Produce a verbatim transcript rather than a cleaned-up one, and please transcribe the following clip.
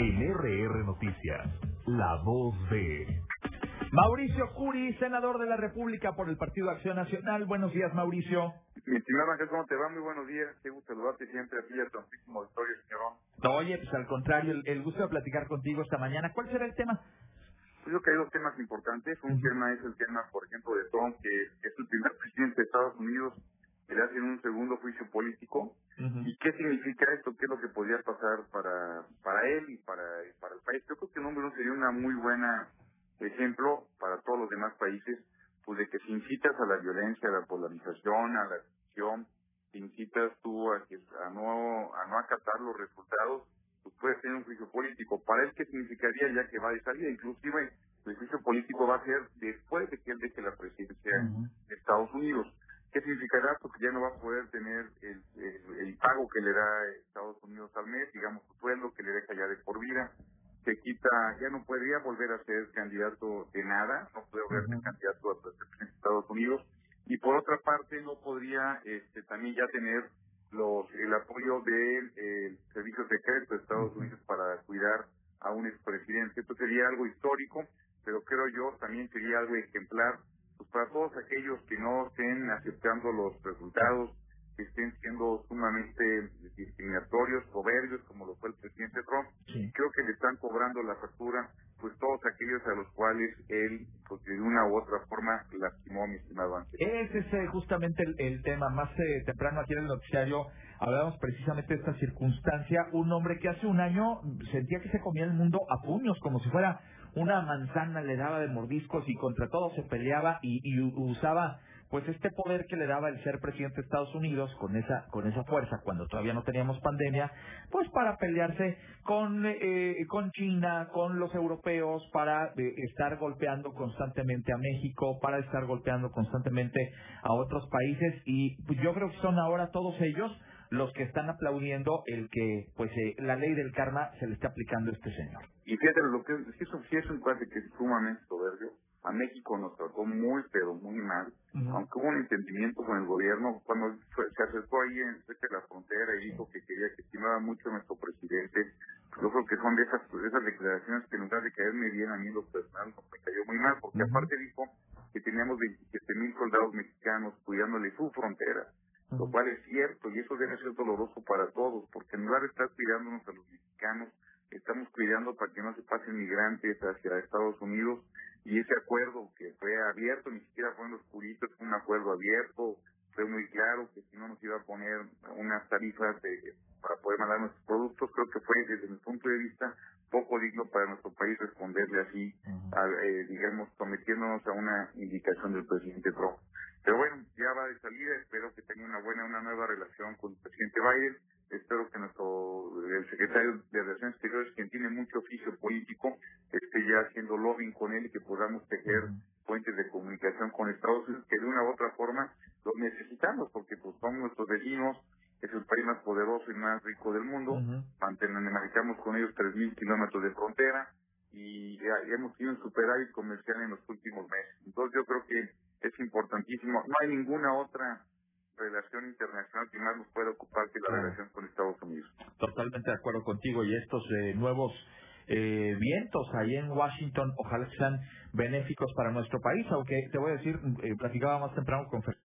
En R R Noticias, la voz de... Mauricio Curi, senador de la República por el Partido Acción Nacional. Buenos días, Mauricio. Mi estimado Ángel, ¿cómo te va? Muy buenos días. Qué gusto saludarte siempre aquí a tu amplísimo auditorio, señor. Oye, pues al contrario, el, el gusto de platicar contigo esta mañana. ¿Cuál será el tema? Pues yo creo que hay dos temas importantes. Un uh-huh. tema es el tema, por ejemplo, de Trump, que es el primer presidente de Estados Unidos que le hacen un segundo juicio político. Uh-huh. ¿Y qué significa esto? ¿Qué es lo que podría pasar para para él y para, y para el país? Yo creo que número uno sería una muy buena ejemplo para todos los demás países, pues de que si incitas a la violencia, a la polarización, a la división, si incitas tú a, que, a no a no acatar los resultados, pues puedes tener un juicio político. Para él, ¿qué significaría ya que va de salida? Inclusive el juicio político va a ser después de que él deje la presidencia uh-huh. de Estados Unidos. ¿Qué significará? Porque ya no va a poder tener el, el, el pago que le da Estados Unidos al mes, digamos su sueldo que le deja ya de por vida. Se quita, ya no podría volver a ser candidato de nada, no puede volver a ser candidato a presidente de Estados Unidos, y por otra parte no podría este, también ya tener los el apoyo del eh, servicio secreto de Estados Unidos para cuidar a un expresidente. Esto sería algo histórico, pero creo yo también sería algo ejemplar pues para todos aquellos que no estén aceptando los resultados, que estén siendo sumamente discriminatorios, soberbios, como lo fue el presidente Trump. Sí. Creo que le están cobrando la factura, pues todos aquellos a los cuales él, pues de una u otra forma, lastimó, mi estimado Ángel. Ese es eh, justamente el, el tema. Más eh, temprano aquí en el noticiario hablábamos precisamente de esta circunstancia. Un hombre que hace un año sentía que se comía el mundo a puños, como si fuera una manzana, le daba de mordiscos y contra todo se peleaba y, y usaba pues este poder que le daba el ser presidente de Estados Unidos con esa con esa fuerza cuando todavía no teníamos pandemia, pues para pelearse con eh, con China, con los europeos, para eh, estar golpeando constantemente a México, para estar golpeando constantemente a otros países, y pues yo creo que son ahora todos ellos los que están aplaudiendo el que pues eh, la ley del karma se le está aplicando a este señor. Y fíjate, lo que es, eso sí es un cuate que es sumamente soberbio. A México nos trató muy, pero muy mal. Uh-huh. Aunque hubo un entendimiento con el gobierno, cuando fue, se acercó ahí en cerca de la frontera y dijo que quería que estimaba mucho a nuestro presidente, yo creo que son de esas, de esas declaraciones que en lugar de caerme bien a mí en lo personal, me cayó muy mal, porque uh-huh. aparte dijo que teníamos veintisiete mil soldados mexicanos cuidándole su frontera, uh-huh. lo cual es cierto, y eso debe ser doloroso para todos, porque en lugar de estar cuidándonos a los mexicanos, estamos cuidando para que no se pasen migrantes hacia Estados Unidos, y ese acuerdo que fue abierto, ni siquiera fue en los oscurito, fue un acuerdo abierto, fue muy claro que si no nos iba a poner unas tarifas de, para poder mandar nuestros productos. Creo que fue desde mi punto de vista poco digno para nuestro país responderle así, uh-huh. a, eh, digamos, sometiéndonos a una indicación del presidente Trump. Pero bueno, ya va de salida, espero que tenga una buena, una nueva relación con el presidente Biden. Espero que nuestro el secretario de Relaciones Exteriores, quien tiene mucho oficio político, esté ya haciendo lobbying con él y que podamos tejer uh-huh. puentes de comunicación con Estados Unidos, que de una u otra forma los necesitamos, porque pues son nuestros vecinos, es el país más poderoso y más rico del mundo, uh-huh. manejamos con ellos tres mil kilómetros de frontera y ya, ya hemos tenido un superávit comercial en los últimos meses. Entonces yo creo que es importantísimo. No hay ninguna otra relación internacional que más nos pueda ocupar que la claro. relación con Estados Unidos. Totalmente de acuerdo contigo, y estos eh, nuevos eh, vientos ahí en Washington ojalá sean benéficos para nuestro país, aunque te voy a decir, eh, platicaba más temprano con Fer